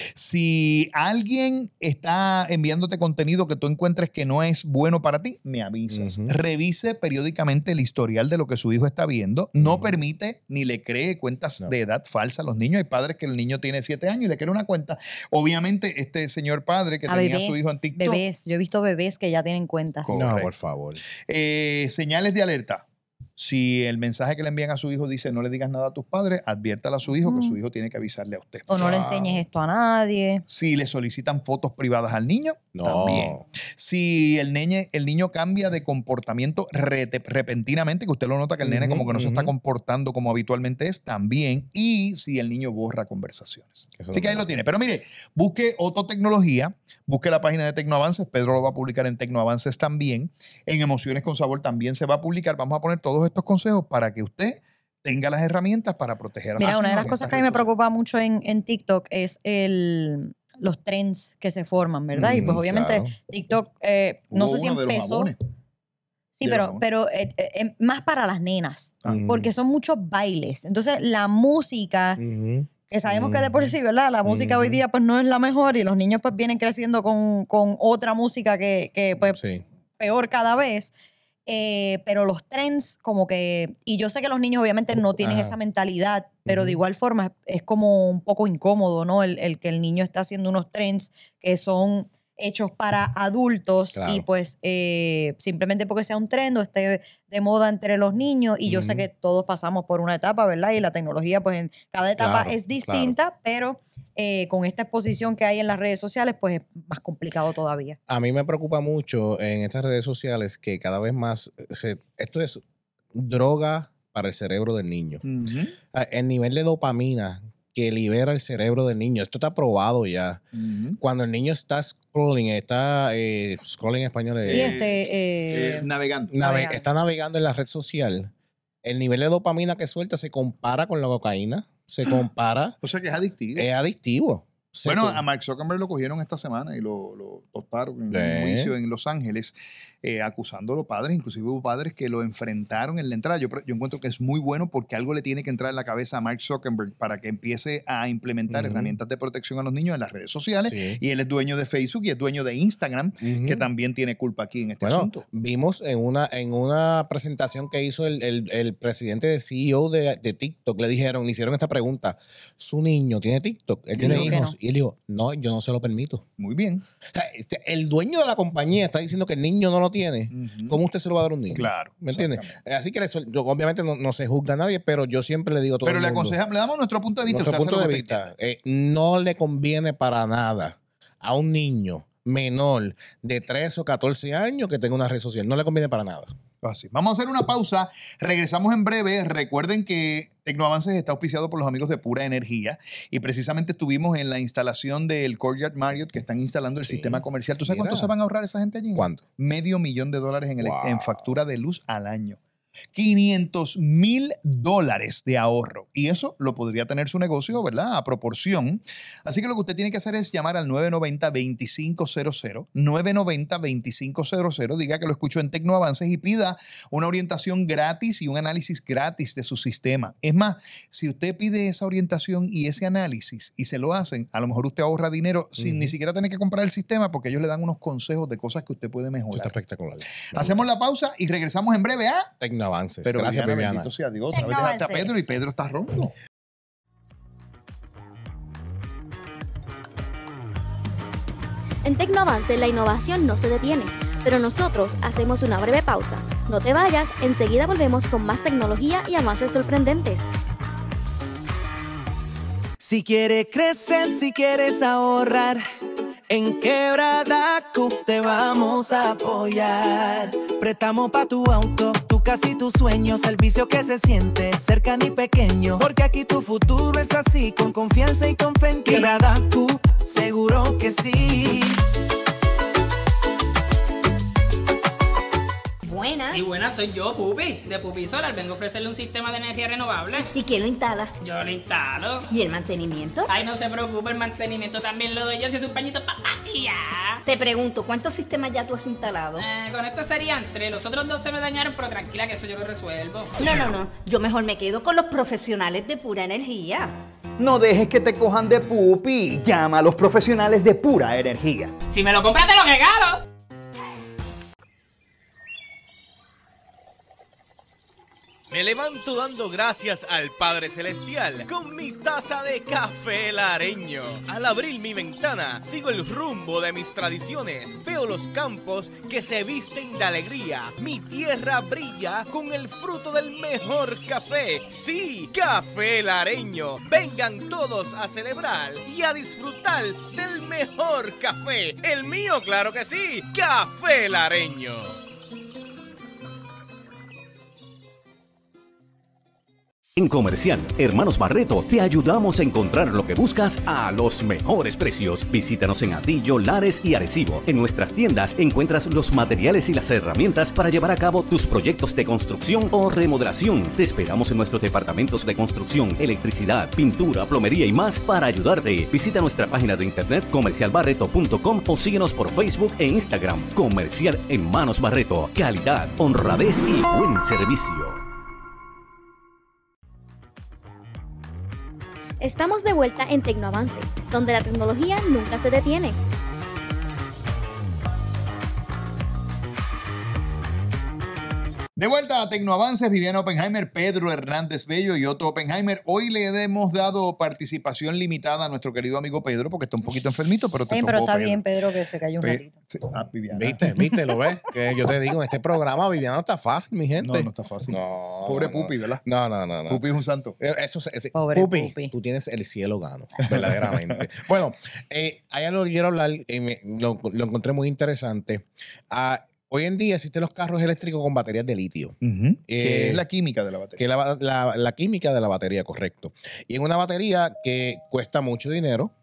Si alguien está enviándote contenido que tú encuentres que no es bueno para ti, me avisas. Ujú. Revise periódicamente el historial de lo que su hijo está viendo. No Ujú. permite ni le cree cuentas No. de edad falsa a los niños. Hay padres que el niño tiene siete años y le crea una cuenta. Obviamente, este señor padre que a tenía a bebés, su hijo en TikTok, bebés. Yo he visto bebés que ya tienen cuentas. Correcto. No, por favor. eh, señales de alerta. Si el mensaje que le envían a su hijo dice no le digas nada a tus padres, adviértale a su hijo que Ujú. su hijo tiene que avisarle a usted. O no le Wow. enseñes esto a nadie. Si le solicitan fotos privadas al niño, No. también. Si el, neñe, el niño cambia de comportamiento rete- repentinamente, que usted lo nota que el nene Ujú, como que no se está ujú. comportando como habitualmente es, también. Y si el niño borra conversaciones. Eso Así no que ahí me lo tiene. Pero mire, busque Ototecnología, busque la página de Tecnoavances. Pedro lo va a publicar en Tecnoavances también. En Emociones con Sabor también se va a publicar. Vamos a poner todos estos consejos para que usted tenga las herramientas para proteger a Mira, sus una de hijos las en cosas estas que a mí me redes sociales. preocupa mucho en, en TikTok es el, los trends que se forman, ¿verdad? y pues Mm, obviamente claro. TikTok, eh, no Hubo sé si uno de los empezó. jabones. Sí, de los pero, jabones. pero eh, eh, eh, más para las nenas, Ah. Ujú. porque son muchos bailes. Entonces, la música, Ujú. que sabemos que de por sí, ¿verdad? La música hoy Ujú. día pues no es la mejor y los niños pues vienen creciendo con, con otra música que, que pues Sí. peor cada vez. Eh, pero los trends como que, y yo sé que los niños obviamente no tienen Ajá. esa mentalidad, pero de Ujú. igual forma es, es como un poco incómodo, ¿no? El, el que el niño está haciendo unos trends que son hechos para adultos Claro. y pues eh, simplemente porque sea un trend o esté de moda entre los niños y yo sé Ujú. que todos pasamos por una etapa, ¿verdad? Y la tecnología pues en cada etapa Claro, es distinta, pero eh, con esta exposición que hay en las redes sociales pues es más complicado todavía. A mí me preocupa mucho en estas redes sociales que cada vez más se, esto es droga para el cerebro del niño. Ujú, Ah, El nivel de dopamina que libera el cerebro del niño, esto está probado ya. ujú. Cuando el niño está scrolling, está eh, scrolling en español, Sí, eh, este... eh, Eh, navegando. nave- navegando. está navegando en la red social, el nivel de dopamina que suelta se compara con la cocaína, se compara, O sea que es adictivo. es adictivo. Se Bueno, co- a Mark Zuckerberg lo cogieron esta semana y lo, lo tostaron en ¿Eh? un juicio en Los Ángeles. eh, acusando a los padres, inclusive hubo padres que lo enfrentaron en la entrada. Yo, yo encuentro que es muy bueno porque algo le tiene que entrar en la cabeza a Mark Zuckerberg para que empiece a implementar uh-huh. herramientas de protección a los niños en las redes sociales. Sí. Y él es dueño de Facebook y es dueño de Instagram, uh-huh. que también tiene culpa aquí en este bueno, asunto. Vimos en una, en una presentación que hizo el, el, el presidente de C E O de, de TikTok, le dijeron, le hicieron esta pregunta, ¿su niño tiene TikTok? ¿Él tiene hijos? No. Y él dijo, no, yo no se lo permito. Muy bien. O sea, este, el dueño de la compañía está diciendo que el niño no lo tiene. Uh-huh. ¿Cómo usted se lo va a dar a un niño? Claro. ¿Me entiende? Así que eso, yo, obviamente no, no se juzga a nadie, pero yo siempre le digo a todo pero el mundo. Pero le aconsejamos, le damos nuestro punto de vista. Nuestro punto de vista. Eh, no le conviene para nada a un niño menor de trece o catorce años que tenga una red social. No le conviene para nada. Así. Vamos a hacer una pausa. Regresamos en breve. Recuerden que Tecnoavances está auspiciado por los amigos de Pura Energía y precisamente estuvimos en la instalación del Courtyard Marriott que están instalando el sí. sistema comercial. ¿Tú sabes Mira. cuánto se van a ahorrar esa gente allí? ¿Cuánto? Medio millón de dólares en, el, wow. en factura de luz al año. quinientos mil dólares de ahorro. Y eso lo podría tener su negocio, ¿verdad? A proporción. Así que lo que usted tiene que hacer es llamar al nueve nueve cero, dos cinco cero cero. nueve nueve cero, dos cinco cero cero. Diga que lo escuchó en Tecnoavances y pida una orientación gratis y un análisis gratis de su sistema. Es más, si usted pide esa orientación y ese análisis y se lo hacen, a lo mejor usted ahorra dinero sin uh-huh. ni siquiera tener que comprar el sistema porque ellos le dan unos consejos de cosas que usted puede mejorar. Está espectacular. Hacemos la pausa y regresamos en breve a Tecnoavances. Avances. Pero gracias, Viviana, Viviana. Bendito sea Dios. Otra vez dejaste a Pedro y Pedro está ronco. En Tecnoavances la innovación no se detiene, pero nosotros hacemos una breve pausa. No te vayas, enseguida volvemos con más tecnología y avances sorprendentes. Si quieres crecer, si quieres ahorrar, en Quebrada te vamos a apoyar. Préstamo pa' tu auto, tu casa y tus sueños, servicio que se siente cercano y pequeño. Porque aquí tu futuro es así, con confianza y con fe en Quebrada, seguro que sí. Buenas. Sí, buenas, soy yo, Pupi, de Pupi Solar. Vengo a ofrecerle un sistema de energía renovable. ¿Y quién lo instala? Yo lo instalo. ¿Y el mantenimiento? Ay, no se preocupe, el mantenimiento también lo doy yo, si es un pañito pa' y ya. Te pregunto, ¿cuántos sistemas ya tú has instalado? Eh, con esto serían tres. Los otros dos se me dañaron, pero tranquila que eso yo lo resuelvo. No, no, no. Yo mejor me quedo con los profesionales de Pura Energía. No dejes que te cojan de pupi. Llama a los profesionales de Pura Energía. Si me lo compras, te lo regalo. Me levanto dando gracias al Padre Celestial con mi taza de café lareño. Al abrir mi ventana, sigo el rumbo de mis tradiciones. Veo los campos que se visten de alegría. Mi tierra brilla con el fruto del mejor café. Sí, café lareño. Vengan todos a celebrar y a disfrutar del mejor café. El mío, claro que sí, café lareño. En Comercial Hermanos Barreto te ayudamos a encontrar lo que buscas a los mejores precios. Visítanos en Atillo, Lares y Arecibo. En nuestras tiendas encuentras los materiales y las herramientas para llevar a cabo tus proyectos de construcción o remodelación. Te esperamos en nuestros departamentos de construcción, electricidad, pintura, plomería y más para ayudarte. Visita nuestra página de internet comercial barreto punto com o síguenos por Facebook e Instagram. Comercial Hermanos Barreto. Calidad, honradez y buen servicio. Estamos de vuelta en Tecnoavance, donde la tecnología nunca se detiene. De vuelta a Tecnoavances, Viviana Oppenheimer, Pedro Hernández Bello y Otto Oppenheimer. Hoy le hemos dado participación limitada a nuestro querido amigo Pedro porque está un poquito enfermito, pero te Ay, tocó, pero está Pedro. bien, Pedro, que se cayó un Pe ratito. sí. Ah, Viviana. ¿Viste? ¿Viste? ¿Lo ves? Que yo te digo, en este programa Viviana no está fácil, mi gente. No, no está fácil. No, Pobre no. Pupi, ¿verdad? No, no, no, no. Pupi es un santo. Eso, eso, Pobre Pupi, Pupi. tú tienes el cielo gano, verdaderamente. Bueno, eh, hay algo que quiero hablar, y me, lo, lo encontré muy interesante. Ah, hoy en día existen los carros eléctricos con baterías de litio. Uh-huh. eh, que es la química de la batería. Que es la, la, la química de la batería, correcto. Y en una batería que cuesta mucho dinero,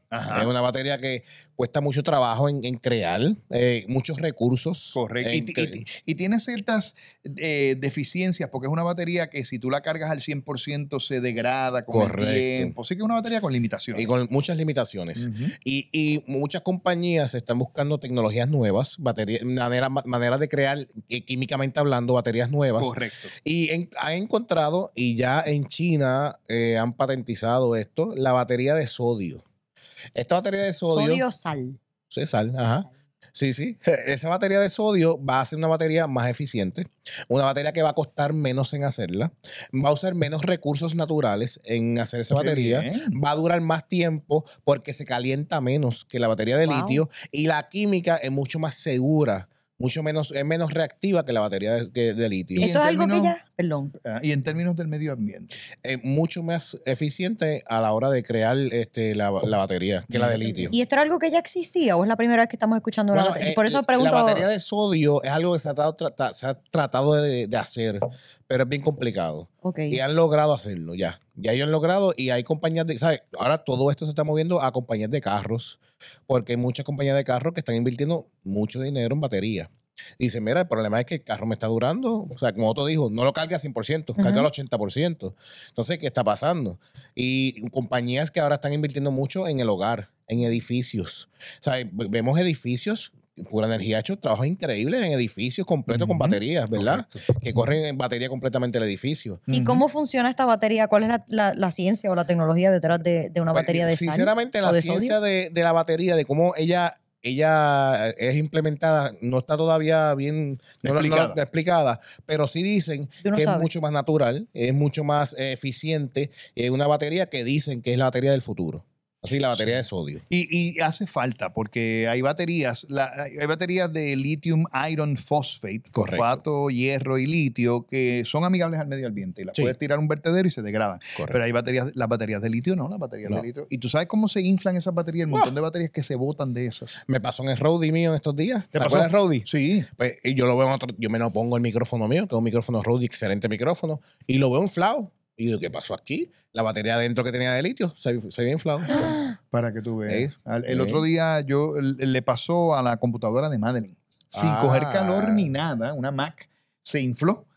Ajá. Es una batería que cuesta mucho trabajo en, en crear, eh, muchos recursos. Correcto. Y, y, y, y tiene ciertas eh, deficiencias, porque es una batería que si tú la cargas al cien por ciento se degrada con Correcto. el tiempo. Sí que es una batería con limitaciones. Y con muchas limitaciones. Uh-huh. y, y muchas compañías están buscando tecnologías nuevas, batería, manera, maneras de crear, químicamente hablando, baterías nuevas. Correcto. Y en, han encontrado, y ya en China eh, han patentizado esto, la batería de sodio. Esta batería de sodio... Sodio sal. Sí, sal, ajá. Sí, sí. Esa batería de sodio va a ser una batería más eficiente, una batería que va a costar menos en hacerla, va a usar menos recursos naturales en hacer esa Qué batería, bien. va a durar más tiempo porque se calienta menos que la batería de Wow. litio y la química es mucho más segura, mucho menos, es menos reactiva que la batería de, de, de litio. Y Esto en es algo que términos- ya... Perdón. Ah, y en términos del medio ambiente. Es mucho más eficiente a la hora de crear este, la, la batería que la de litio. ¿Y esto era algo que ya existía o es la primera vez que estamos escuchando una Bueno, batería? eh, Por eso pregunto... La batería de sodio es algo que se ha, tratado, trata- se ha tratado de, de hacer, pero es bien complicado. Ok. Y han logrado hacerlo ya. Ya ellos han logrado y hay compañías de... ¿sabes? Ahora todo esto se está moviendo a compañías de carros, porque hay muchas compañías de carros que están invirtiendo mucho dinero en batería. Dicen, mira, el problema es que el carro me está durando. O sea, como otro dijo, no lo cargue al cien por ciento, carga al ochenta por ciento. Entonces, ¿qué está pasando? Y compañías que ahora están invirtiendo mucho en el hogar, en edificios. O sea, ve- vemos edificios, Pura Energía ha hecho trabajos increíbles en edificios completos con baterías, ¿verdad? Que corren en batería completamente el edificio. ¿Y cómo funciona esta batería? ¿Cuál es la, la- la ciencia o la tecnología detrás de, de una Pues, batería de sal? Sinceramente, o la de ciencia sodio? de, de la batería, de cómo ella, ella es implementada, no está todavía bien no, no- no- Explicada. no explicada, pero sí dicen Tú no que sabes. es mucho más natural, es mucho más eh, eficiente, es una batería que dicen que es la batería del futuro. Así, la batería de sodio. Y, y hace falta, porque hay baterías, la- hay baterías de lithium iron phosphate, Correcto. fosfato, hierro y litio, que son amigables al medio ambiente. Y las Sí. puedes tirar a un vertedero y se degradan. Correcto. Pero hay baterías, las baterías de litio no, las baterías No. de litio. Y tú sabes cómo se inflan esas baterías, el montón de baterías que se botan de esas. Me pasó en el Roadie mío en estos días. ¿Te pasó? acuerdas del Roadie? Sí. Pues, y yo lo veo en otro, yo me lo pongo el micrófono mío, tengo un micrófono Roadie, excelente micrófono, y lo veo inflado. Y digo, ¿qué pasó aquí? La batería adentro que tenía de litio se, se había inflado. Para que tú veas. Sí, Al- El sí. otro día yo le pasó a la computadora de Madeline. Sin Ah. coger calor ni nada, una Mac se infló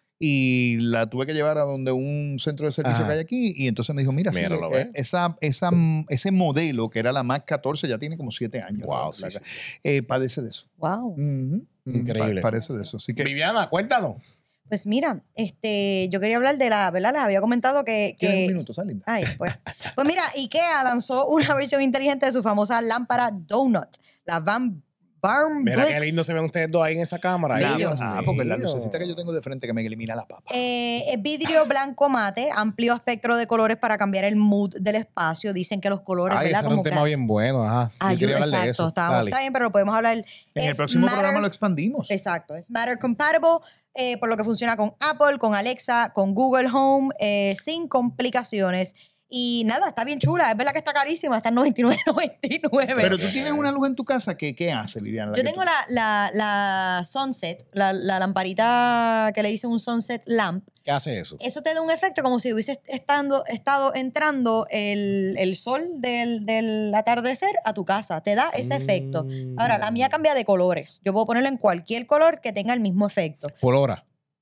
y la tuve que llevar a donde un centro de servicio Ajá. que hay aquí y entonces me dijo, mira, sí, Mira, ¿lo eh, ves? esa, esa, ese modelo que era la Mac catorce ya tiene como siete años. Wow, ¿no? sí, La- sí. eh, padece de eso. Wow. Ujú, ujú, Increíble. pa- Padece de eso. Así que, Viviana, cuéntanos. Pues mira, este, yo quería hablar de la, ¿verdad? Les había comentado que... ¿tienes que un minuto, ¿sabes, linda? Ay, pues. Pues mira, IKEA lanzó una versión inteligente de su famosa lámpara Donut, la Van Barn Mira Blitz. qué lindo se ven ustedes dos ahí en esa cámara. Ay, La- Dios ah, porque la mío. lucecita que yo tengo de frente que me elimina la papa. Eh, es vidrio blanco mate, amplio espectro de colores para cambiar el mood del espacio. Dicen que los colores, Ay, ¿verdad? ese era un Como tema que bien bueno. Ajá. Yo ayuda, quería hablar de exacto. eso. Está, Dale. está bien, pero lo podemos hablar. En Es el próximo Matter- programa lo expandimos. Exacto, es Matter Compatible, eh, por lo que funciona con Apple, con Alexa, con Google Home, eh, sin complicaciones. Y nada, está bien chula. Es verdad que está carísima, está en noventa y nueve noventa y nueve. Pero tú tienes una luz en tu casa que ¿qué hace, Liliana? Yo que tengo tú- la, la, la Sunset, la, la lamparita que le hice un Sunset Lamp. ¿Qué hace eso? Eso te da un efecto como si hubiese estando, estado entrando el, el sol del, del atardecer a tu casa. Te da ese efecto. Ahora, la mía cambia de colores. Yo puedo ponerlo en cualquier color que tenga el mismo efecto. Por hora.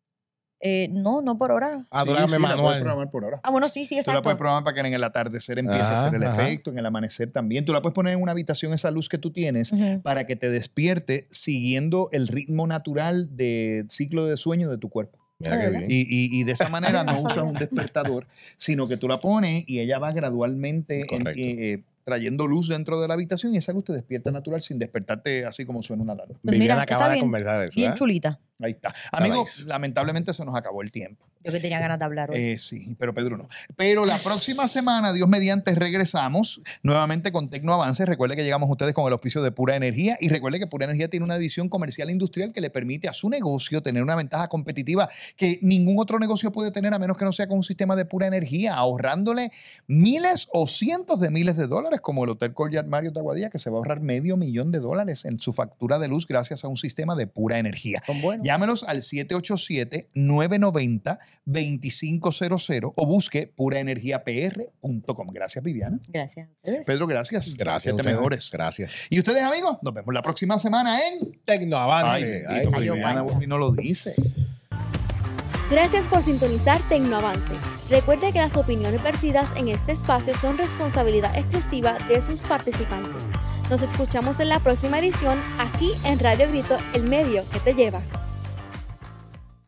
Eh, no, no por hora. Ah, tú Sí, la sí, la puedes manual. programar por hora. Ah, bueno, sí, sí, Tú la exacto. puedes programar para que en el atardecer empiece a Ajá, hacer el ajá. efecto, en el amanecer también. Tú la puedes poner en una habitación, esa luz que tú tienes, Ujú. para que te despierte siguiendo el ritmo natural de ciclo de sueño de tu cuerpo. Mira qué bien. Y, y- y de esa manera no usas un despertador, sino que tú la pones y ella va gradualmente en- Correcto. eh, trayendo luz dentro de la habitación y esa luz te despierta natural sin despertarte así como suena una alarma. Pues Viviana mira, acaba está de bien, conversar eso. bien ¿eh? chulita. Ahí está. Amigos, nice. lamentablemente se nos acabó el tiempo. Yo que tenía ganas de hablar hoy. Eh, sí, pero Pedro no. Pero la próxima semana, Dios mediante, regresamos nuevamente con Tecno Avances. Recuerde que llegamos a ustedes con el auspicio de Pura Energía y recuerde que Pura Energía tiene una división comercial e industrial que le permite a su negocio tener una ventaja competitiva que ningún otro negocio puede tener a menos que no sea con un sistema de pura energía, ahorrándole miles o cientos de miles de dólares, como el Hotel Courtyard Marriott de Aguadilla, que se va a ahorrar medio millón de dólares en su factura de luz gracias a un sistema de pura energía. Son buenos. Llámenos al siete ocho siete, nueve nueve cero, dos cinco cero cero o busque pura energía p r punto com. Gracias, Viviana. Gracias a ustedes. Pedro, gracias. Gracias. Que te mejores. Gracias. Y ustedes, amigos, nos vemos la próxima semana en Tecnoavance. Ay, bendito, Ay, Viviana ay, no lo dice. Gracias por sintonizar Tecnoavance. Recuerde que las opiniones vertidas en este espacio son responsabilidad exclusiva de sus participantes. Nos escuchamos en la próxima edición aquí en Radio Grito, el medio que te lleva.